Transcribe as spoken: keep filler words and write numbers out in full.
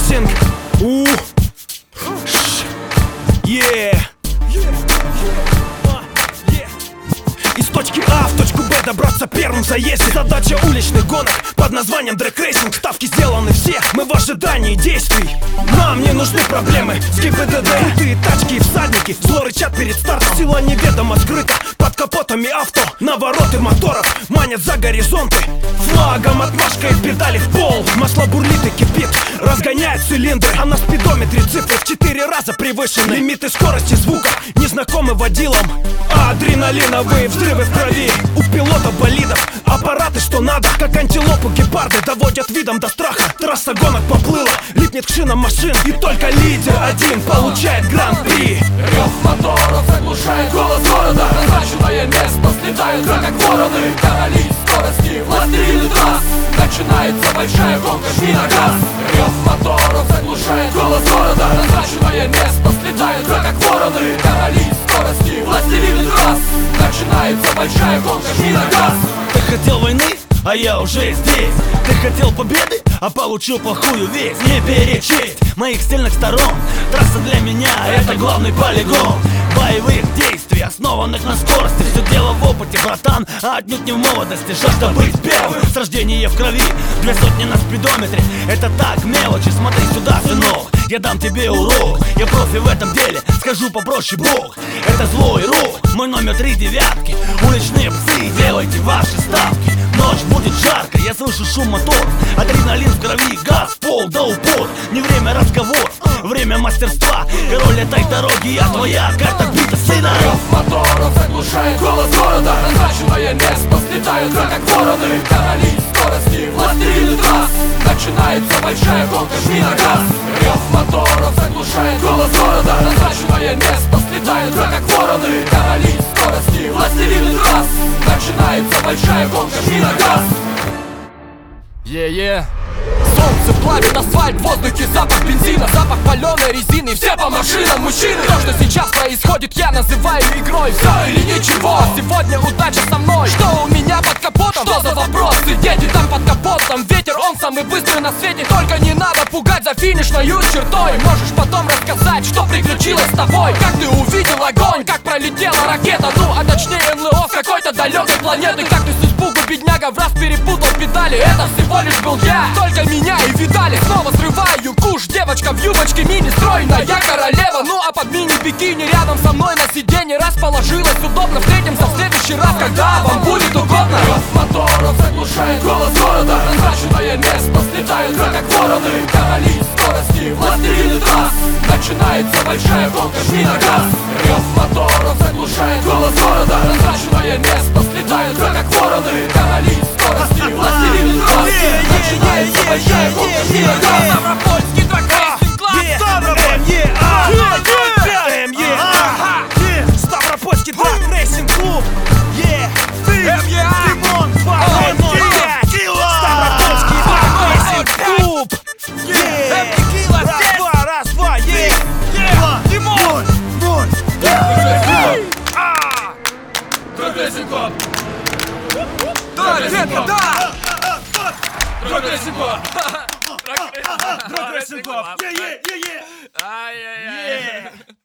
Racing. У, yeah. Из точки А в точку Б добраться первым в заезде. Задача уличных гонок под названием Drag Racing. Ставки сделаны все, мы в ожидании действий. Нам не нужны проблемы с ГИБДД. Крутые тачки и всадники зло рычат перед стартом. Сила неведомо скрыта под капотами авто. Навороты моторов манят за горизонты. Флагом отмашка и педали в пол. Масло бурлит и кипит, разгоняет цилиндры. А на спидометре цифры в четыре раза превышены. Лимиты скорости звука незнакомы водилам. А адреналиновые взрывы в крови. У пилота болидов аппараты что надо. Как антилопу гепарды доводят видом до страха. Трасса гонок поплыла, липнет к шинам машин. И только лидер один получает гран-при. Рев моторов заглушает голос города. Назначенное место слетают как вороны. Короли скорости, властелины трасс. Начинается большая гонка, жми на газ. Рев моторов заглушает голос города. Назначенное место слетают как вороны. Короли скорости, властелины трасс. Начинается большая гонка, жми на газ. Ты хотел войны, а я уже здесь. Ты хотел победы, а получил плохую весть. Не перечесть моих сильных сторон. Трасса для меня — это главный полигон боевых действий, основанных на скорости. Все дело в опыте, братан, а отнюдь не в молодости. Жажда быть первым, с рождения в крови. Две сотни на спидометре — это так мелочи. Смотри сюда, сынок, я дам тебе урок. Я профи в этом деле, скажу попроще Бог. Это злой рух, мой номер три девятки. Уличные псы, делайте ваши ставки. Ночь будет жарко, я слышу шум моторов. Адреналин в крови, газ, пол до упор. Не время разговор, время мастерства. Король этой дороги, я твоя, карта бита, сына. Рев моторов заглушает голос города. Назначенное место слетают как вороны. Короли скорости, властелины трасс. Начинается большая гонка, жми на газ. Рев моторов заглушает голос города. Назначенное место слетают как вороны. Короли скорости, властелины трасс. Начинается большая гонка, жми на газ. Е-е. Солнце плавит асфальт, в воздухе запах бензина. Запах паленой резины, все по машинам мужчины. То, что сейчас происходит, я называю игрой. Все или ничего, сегодня удача со мной. Что у меня под капотом? Что за вопросы? Дети там под капотом. Ветер, он самый быстрый на свете. Только не надо пугать за финишной чертой. Можешь потом рассказать, что приключилось с тобой. Как ты увидел огонь, как пролетела ракета. Ну, а точнее эн эл о с какой-то далекой планеты. Как ты с испугу, бедняга, в раз перепутал педали. Это всего лишь был я, только меня и видали. Снова срываю куш, девочка в юбочке мини стройная королева. Ну а под мини-бикини рядом со мной на сиденье расположилась удобно. Встретимся в следующий раз, когда вам будет угодно. Рев моторов заглушает голос города. Назначенное место слетают как вороны. Короли скорости, властелины трасс. Начинается большая гонка, жми на газ. Рев моторов заглушает голос города. Назначенное место слетают как вороны. Короли скорости, властелины трасс. Начинается большая гонка, жми на газ. Ставропольский драг-рейсинг класс. Ставропольский драг-рейсинг клуб. Димон два ноль пять. Ставропольский драг-рейсинг клуб. Раз, два, раз, два, есть. Димон. Драг-рейсинг клуб. Да, ребята, да. Драг-рейсинг клуб. Драг-рейсинг клуб. Е-е-е-е. Ай-яй-яй.